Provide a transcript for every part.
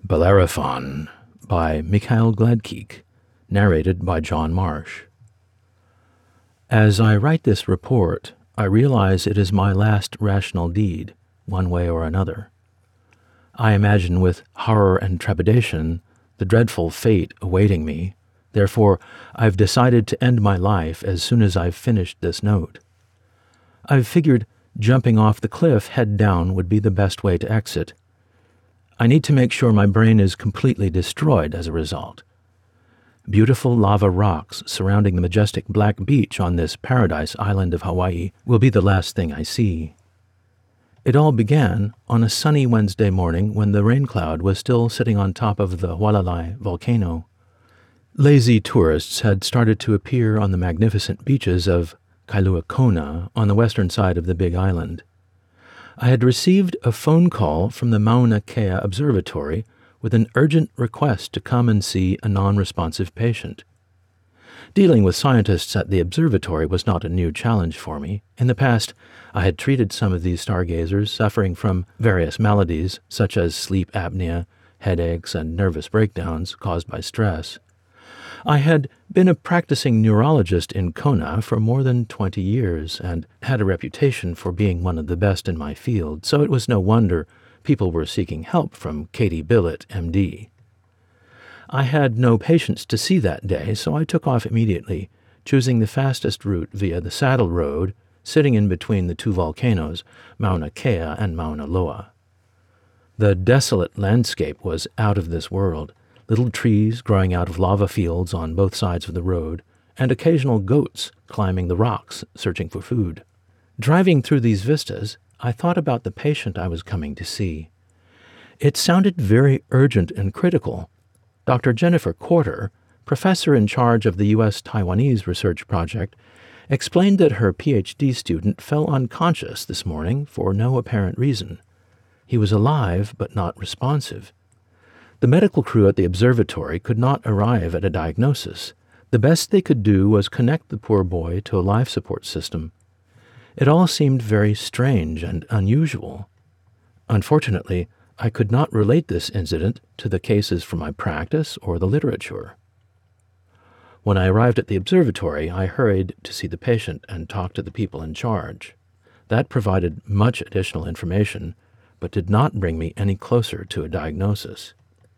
Bellerophon by Mikhail Gladkik, narrated by John Marsh. As I write this report, I realize it is my last rational deed, one way or another. I imagine with horror and trepidation the dreadful fate awaiting me. Therefore, I've decided to end my life as soon as I've finished this note. I've figured jumping off the cliff head down would be the best way to exit. I need to make sure my brain is completely destroyed as a result. Beautiful lava rocks surrounding the majestic black beach on this paradise island of Hawaii will be the last thing I see. It all began on a sunny Wednesday morning when the rain cloud was still sitting on top of the Hualalai volcano. Lazy tourists had started to appear on the magnificent beaches of Kailua Kona on the western side of the Big Island. I had received a phone call from the Mauna Kea Observatory with an urgent request to come and see a non-responsive patient. Dealing with scientists at the observatory was not a new challenge for me. In the past, I had treated some of these stargazers suffering from various maladies such as sleep apnea, headaches, and nervous breakdowns caused by stress. I had been a practicing neurologist in Kona for more than 20 years and had a reputation for being one of the best in my field, so it was no wonder people were seeking help from Katie Billett, MD. I had no patients to see that day, so I took off immediately, choosing the fastest route via the Saddle Road, sitting in between the two volcanoes, Mauna Kea and Mauna Loa. The desolate landscape was out of this world. Little trees growing out of lava fields on both sides of the road, and occasional goats climbing the rocks searching for food. Driving through these vistas, I thought about the patient I was coming to see. It sounded very urgent and critical. Dr. Jennifer Quarter, professor in charge of the U.S. Taiwanese research project, explained that her Ph.D. student fell unconscious this morning for no apparent reason. He was alive but not responsive. The medical crew at the observatory could not arrive at a diagnosis. The best they could do was connect the poor boy to a life support system. It all seemed very strange and unusual. Unfortunately, I could not relate this incident to the cases from my practice or the literature. When I arrived at the observatory, I hurried to see the patient and talk to the people in charge. That provided much additional information, but did not bring me any closer to a diagnosis.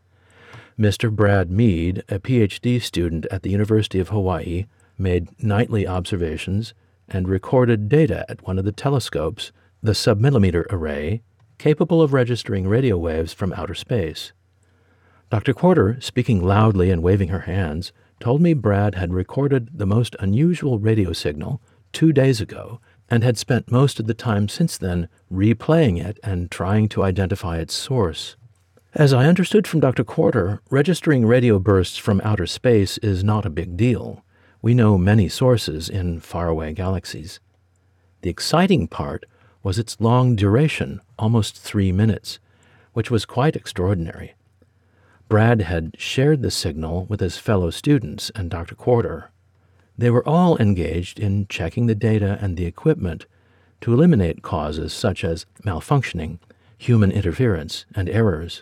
Mr. Brad Mead, a Ph.D. student at the University of Hawaii, made nightly observations and recorded data at one of the telescopes, the submillimeter array, capable of registering radio waves from outer space. Dr. Quarter, speaking loudly and waving her hands, told me Brad had recorded the most unusual radio signal 2 days ago and had spent most of the time since then replaying it and trying to identify its source. As I understood from Dr. Quarter, registering radio bursts from outer space is not a big deal. We know many sources in faraway galaxies. The exciting part was its long duration, almost 3 minutes, which was quite extraordinary. Brad had shared the signal with his fellow students and Dr. Quarter. They were all engaged in checking the data and the equipment to eliminate causes such as malfunctioning, human interference, and errors.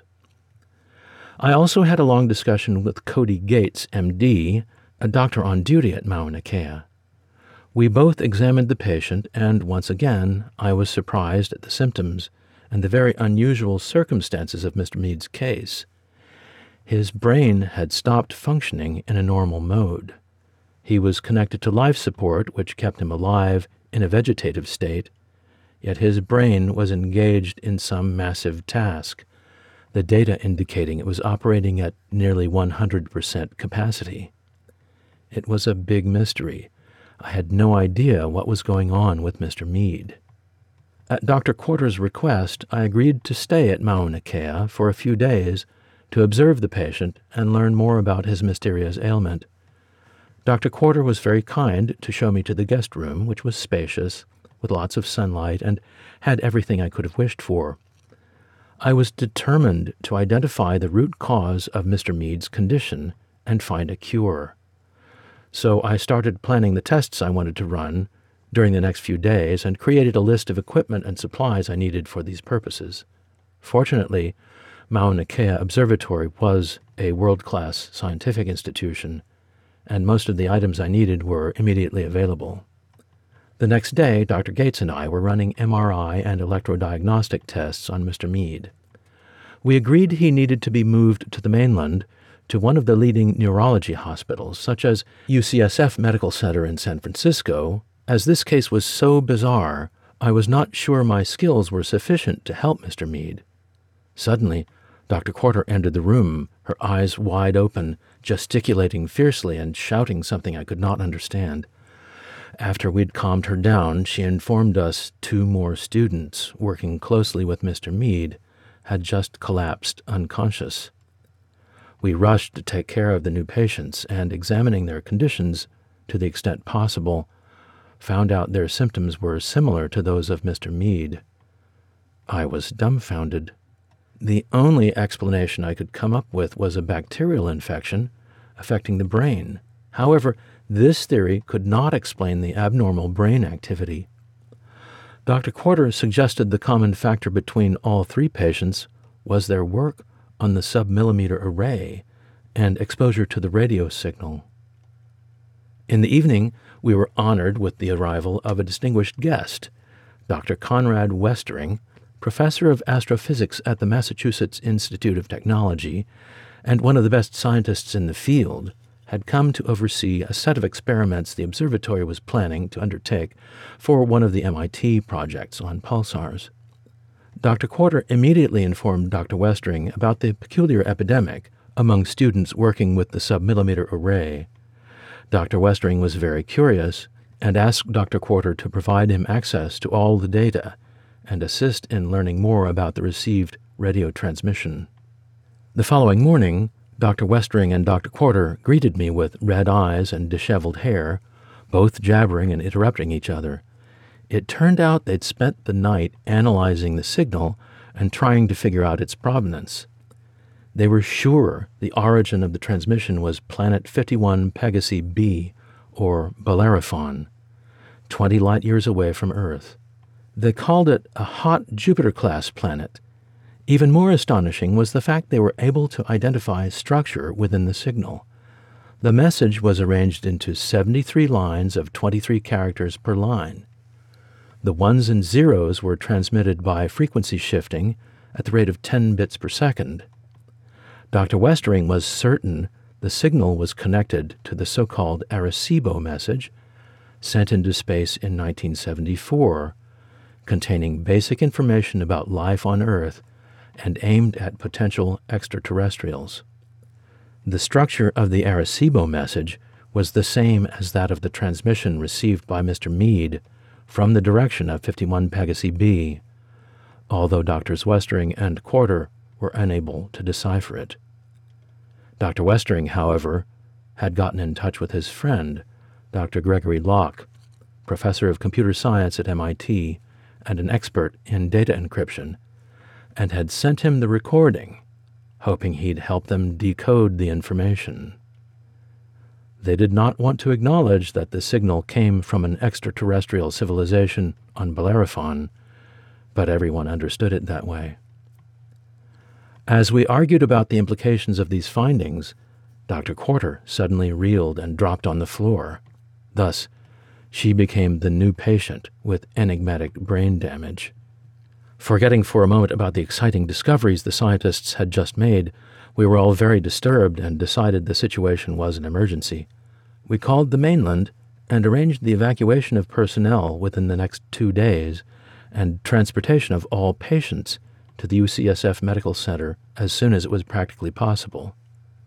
I also had a long discussion with Cody Gates, MD, a doctor on duty at Mauna Kea. We both examined the patient, and once again I was surprised at the symptoms and the very unusual circumstances of Mr. Mead's case. His brain had stopped functioning in a normal mode. He was connected to life support, which kept him alive in a vegetative state, yet his brain was engaged in some massive task, the data indicating it was operating at nearly 100% capacity. It was a big mystery. I had no idea what was going on with Mr. Mead. At Dr. Quarter's request, I agreed to stay at Mauna Kea for a few days to observe the patient and learn more about his mysterious ailment. Dr. Quarter was very kind to show me to the guest room, which was spacious, with lots of sunlight, and had everything I could have wished for. I was determined to identify the root cause of Mr. Mead's condition and find a cure. So I started planning the tests I wanted to run during the next few days and created a list of equipment and supplies I needed for these purposes. Fortunately, Mauna Kea Observatory was a world-class scientific institution, and most of the items I needed were immediately available. The next day, Dr. Gates and I were running MRI and electrodiagnostic tests on Mr. Mead. We agreed he needed to be moved to the mainland to one of the leading neurology hospitals, such as UCSF Medical Center in San Francisco. As this case was so bizarre, I was not sure my skills were sufficient to help Mr. Mead. Suddenly, Dr. Quarter entered the room, her eyes wide open, gesticulating fiercely and shouting something I could not understand. After we'd calmed her down, she informed us 2 more students, working closely with Mr. Mead, had just collapsed unconscious. We rushed to take care of the new patients and, examining their conditions to the extent possible, found out their symptoms were similar to those of Mr. Mead. I was dumbfounded. The only explanation I could come up with was a bacterial infection affecting the brain. However, this theory could not explain the abnormal brain activity. Dr. Quarter suggested the common factor between all 3 patients was their work on the submillimeter array and exposure to the radio signal. In the evening, we were honored with the arrival of a distinguished guest, Dr. Conrad Westering, professor of astrophysics at the Massachusetts Institute of Technology and one of the best scientists in the field, had come to oversee a set of experiments the observatory was planning to undertake for one of the MIT projects on pulsars. Dr. Quarter immediately informed Dr. Westering about the peculiar epidemic among students working with the submillimeter array. Dr. Westering was very curious and asked Dr. Quarter to provide him access to all the data and assist in learning more about the received radio transmission. The following morning, Dr. Westering and Dr. Quarter greeted me with red eyes and disheveled hair, both jabbering and interrupting each other. It turned out they'd spent the night analyzing the signal and trying to figure out its provenance. They were sure the origin of the transmission was Planet 51 Pegasi b, or Bellerophon, 20 light-years away from Earth. They called it a hot Jupiter-class planet. Even more astonishing was the fact they were able to identify structure within the signal. The message was arranged into 73 lines of 23 characters per line. The ones and zeros were transmitted by frequency shifting at the rate of 10 bits per second. Dr. Westering was certain the signal was connected to the so-called Arecibo message sent into space in 1974, containing basic information about life on Earth and aimed at potential extraterrestrials. The structure of the Arecibo message was the same as that of the transmission received by Mr. Mead from the direction of 51 Pegasi b, although Drs. Westering and Quarter were unable to decipher it. Dr. Westering, however, had gotten in touch with his friend, Dr. Gregory Locke, professor of computer science at MIT and an expert in data encryption, and had sent him the recording, hoping he'd help them decode the information. They did not want to acknowledge that the signal came from an extraterrestrial civilization on Bellerophon, but everyone understood it that way. As we argued about the implications of these findings, Dr. Quarter suddenly reeled and dropped on the floor. Thus, she became the new patient with enigmatic brain damage. Forgetting for a moment about the exciting discoveries the scientists had just made, we were all very disturbed and decided the situation was an emergency. We called the mainland and arranged the evacuation of personnel within the next 2 days and transportation of all patients to the UCSF Medical Center as soon as it was practically possible.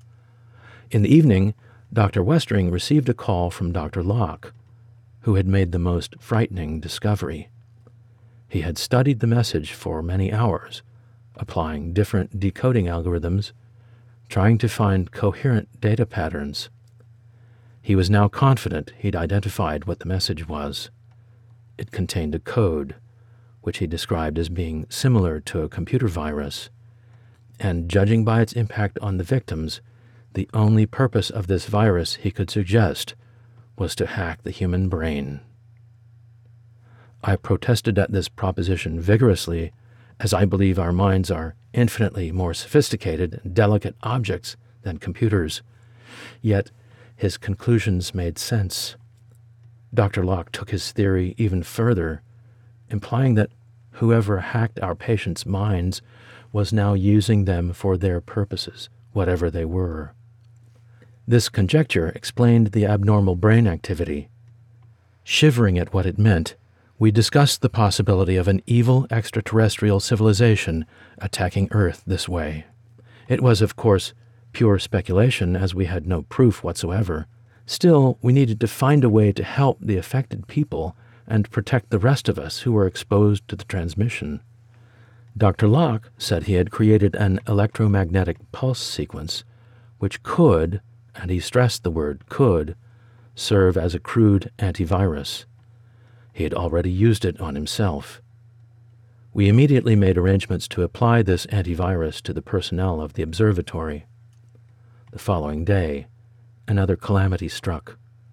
In the evening, Dr. Westering received a call from Dr. Locke, who had made the most frightening discovery. He had studied the message for many hours, applying different decoding algorithms, trying to find coherent data patterns. He was now confident he'd identified what the message was. It contained a code, which he described as being similar to a computer virus, and judging by its impact on the victims, the only purpose of this virus he could suggest was to hack the human brain. I protested at this proposition vigorously as I believe our minds are infinitely more sophisticated and delicate objects than computers. Yet his conclusions made sense. Dr. Locke took his theory even further, implying that whoever hacked our patients' minds was now using them for their purposes, whatever they were. This conjecture explained the abnormal brain activity. Shivering at what it meant, we discussed the possibility of an evil extraterrestrial civilization attacking Earth this way. It was, of course, pure speculation, as we had no proof whatsoever. Still, we needed to find a way to help the affected people and protect the rest of us who were exposed to the transmission. Dr. Locke said he had created an electromagnetic pulse sequence which could, and he stressed the word could, serve as a crude antivirus. He had already used it on himself. We immediately made arrangements to apply this antivirus to the personnel of the observatory. The following day, another calamity struck.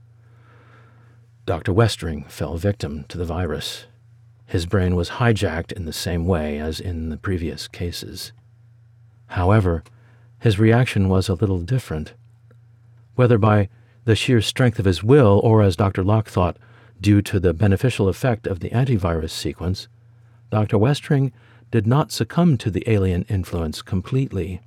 Dr. Westring fell victim to the virus. His brain was hijacked in the same way as in the previous cases. However, his reaction was a little different. Whether by the sheer strength of his will or, as Dr. Locke thought, due to the beneficial effect of the antivirus sequence, Dr. Westring did not succumb to the alien influence completely.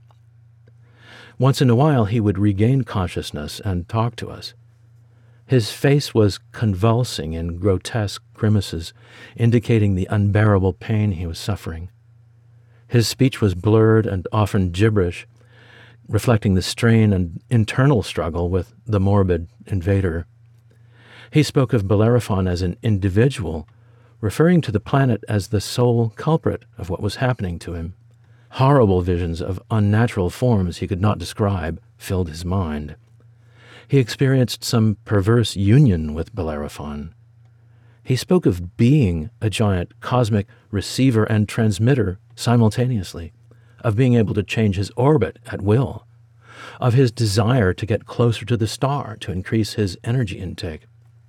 Once in a while he would regain consciousness and talk to us. His face was convulsing in grotesque grimaces, indicating the unbearable pain he was suffering. His speech was blurred and often gibberish, reflecting the strain and internal struggle with the morbid invader. He spoke of Bellerophon as an individual, referring to the planet as the sole culprit of what was happening to him. Horrible visions of unnatural forms he could not describe filled his mind. He experienced some perverse union with Bellerophon. He spoke of being a giant cosmic receiver and transmitter simultaneously, of being able to change his orbit at will, of his desire to get closer to the star to increase his energy intake.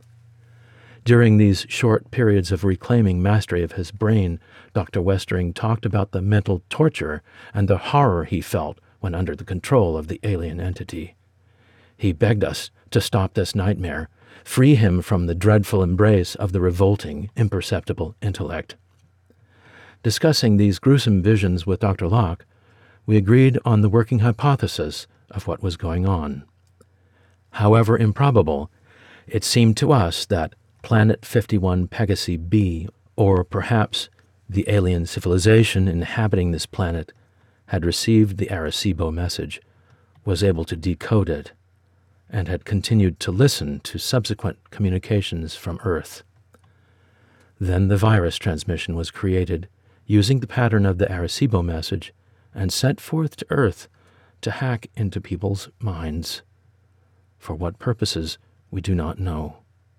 During these short periods of reclaiming mastery of his brain, Dr. Westring talked about the mental torture and the horror he felt when under the control of the alien entity. He begged us to stop this nightmare, free him from the dreadful embrace of the revolting, imperceptible intellect. Discussing these gruesome visions with Dr. Locke, we agreed on the working hypothesis of what was going on. However improbable, it seemed to us that Planet 51 Pegasi b, or perhaps the alien civilization inhabiting this planet, had received the Arecibo message, was able to decode it, and had continued to listen to subsequent communications from Earth. Then the virus transmission was created, using the pattern of the Arecibo message, and sent forth to Earth to hack into people's minds. For what purposes, we do not know.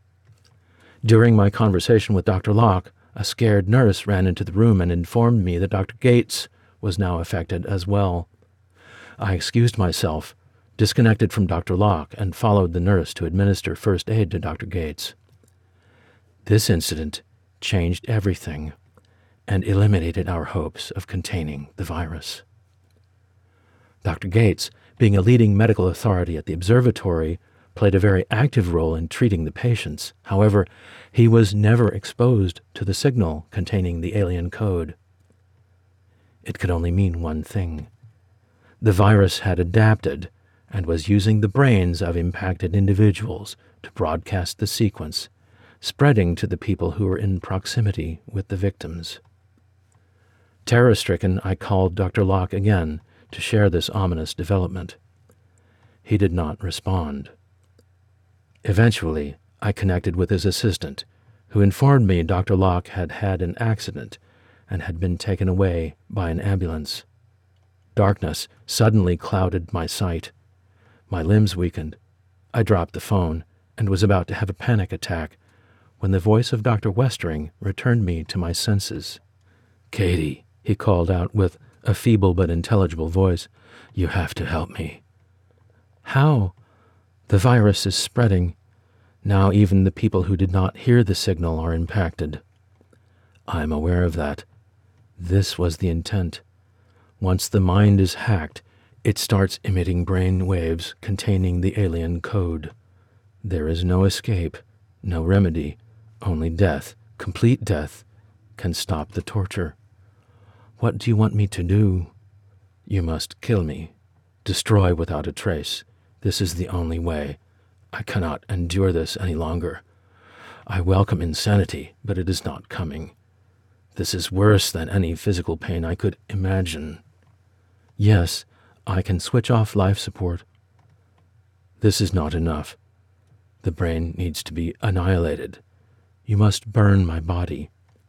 During my conversation with Dr. Locke, a scared nurse ran into the room and informed me that Dr. Gates was now affected as well. I excused myself, disconnected from Dr. Locke, and followed the nurse to administer first aid to Dr. Gates. This incident changed everything and eliminated our hopes of containing the virus. Dr. Gates, being a leading medical authority at the observatory, played a very active role in treating the patients. However, he was never exposed to the signal containing the alien code. It could only mean one thing. The virus had adapted and was using the brains of impacted individuals to broadcast the sequence, spreading to the people who were in proximity with the victims. Terror-stricken, I called Dr. Locke again to share this ominous development. He did not respond. Eventually, I connected with his assistant, who informed me Dr. Locke had had an accident and had been taken away by an ambulance. Darkness suddenly clouded my sight. My limbs weakened. I dropped the phone and was about to have a panic attack when the voice of Dr. Westring returned me to my senses. "Katie," he called out with a feeble but intelligible voice, "you have to help me." "How?" "The virus is spreading. Now even the people who did not hear the signal are impacted." "I'm aware of that. This was the intent. Once the mind is hacked, it starts emitting brain waves containing the alien code. There is no escape, no remedy, only death. Complete death can stop the torture. What do you want me to do? You must kill me. Destroy without a trace. This is the only way. I cannot endure this any longer. I welcome insanity, but it is not coming. This is worse than any physical pain I could imagine. Yes, I can switch off life support. This is not enough. The brain needs to be annihilated. You must burn my body.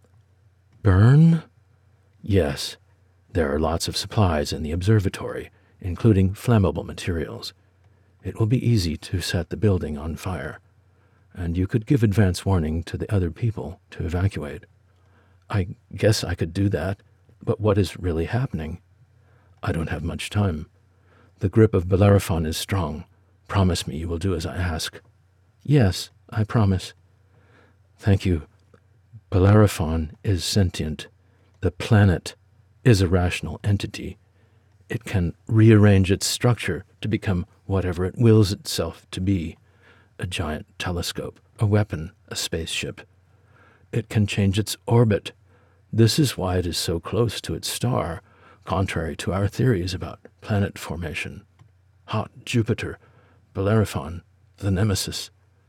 Burn? Yes. There are lots of supplies in the observatory, including flammable materials. It will be easy to set the building on fire, and you could give advance warning to the other people to evacuate. I guess I could do that, but what is really happening? I don't have much time. The grip of Bellerophon is strong. Promise me you will do as I ask. Yes, I promise. Thank you. Bellerophon is sentient. The planet is a rational entity. It can rearrange its structure to become whatever it wills itself to be. A giant telescope, a weapon, a spaceship. It can change its orbit. This is why it is so close to its star, contrary to our theories about planet formation. Hot Jupiter, Bellerophon, the nemesis.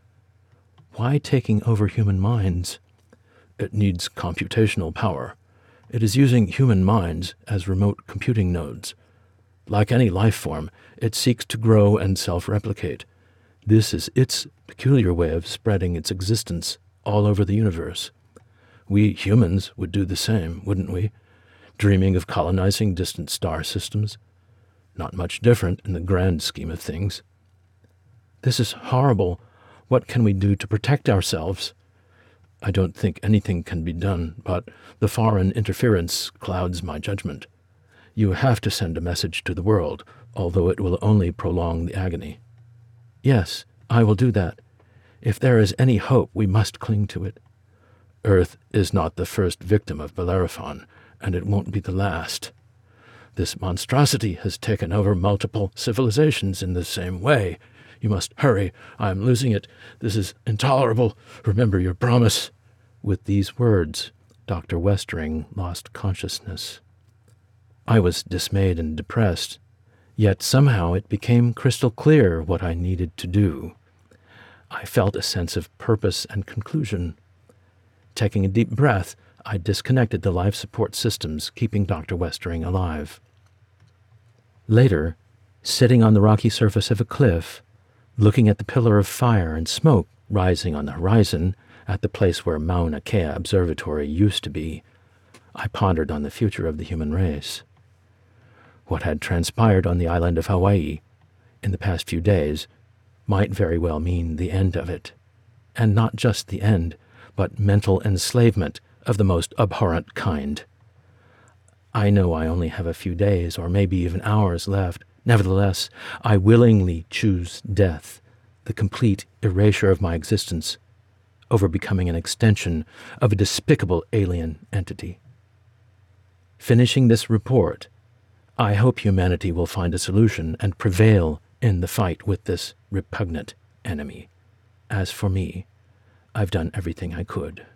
Why taking over human minds? It needs computational power. It is using human minds as remote computing nodes. Like any life form, it seeks to grow and self-replicate. This is its peculiar way of spreading its existence all over the universe. We humans would do the same, wouldn't we? Dreaming of colonizing distant star systems. Not much different in the grand scheme of things. This is horrible. What can we do to protect ourselves? I don't think anything can be done, but the foreign interference clouds my judgment. You have to send a message to the world, although it will only prolong the agony. Yes, I will do that. If there is any hope, we must cling to it. Earth is not the first victim of Bellerophon, and it won't be the last. This monstrosity has taken over multiple civilizations in the same way. You must hurry. I am losing it. This is intolerable. Remember your promise. With these words, Dr. Westering lost consciousness. I was dismayed and depressed, yet somehow it became crystal clear what I needed to do. I felt a sense of purpose and conclusion. Taking a deep breath, I disconnected the life support systems keeping Dr. Westering alive. Later, sitting on the rocky surface of a cliff, looking at the pillar of fire and smoke rising on the horizon at the place where Mauna Kea Observatory used to be, I pondered on the future of the human race. What had transpired on the island of Hawaii in the past few days might very well mean the end of it, and not just the end, but mental enslavement of the most abhorrent kind. I know I only have a few days or maybe even hours left. Nevertheless, I willingly choose death, the complete erasure of my existence, over becoming an extension of a despicable alien entity. Finishing this report, I hope humanity will find a solution and prevail in the fight with this repugnant enemy. As for me, I've done everything I could.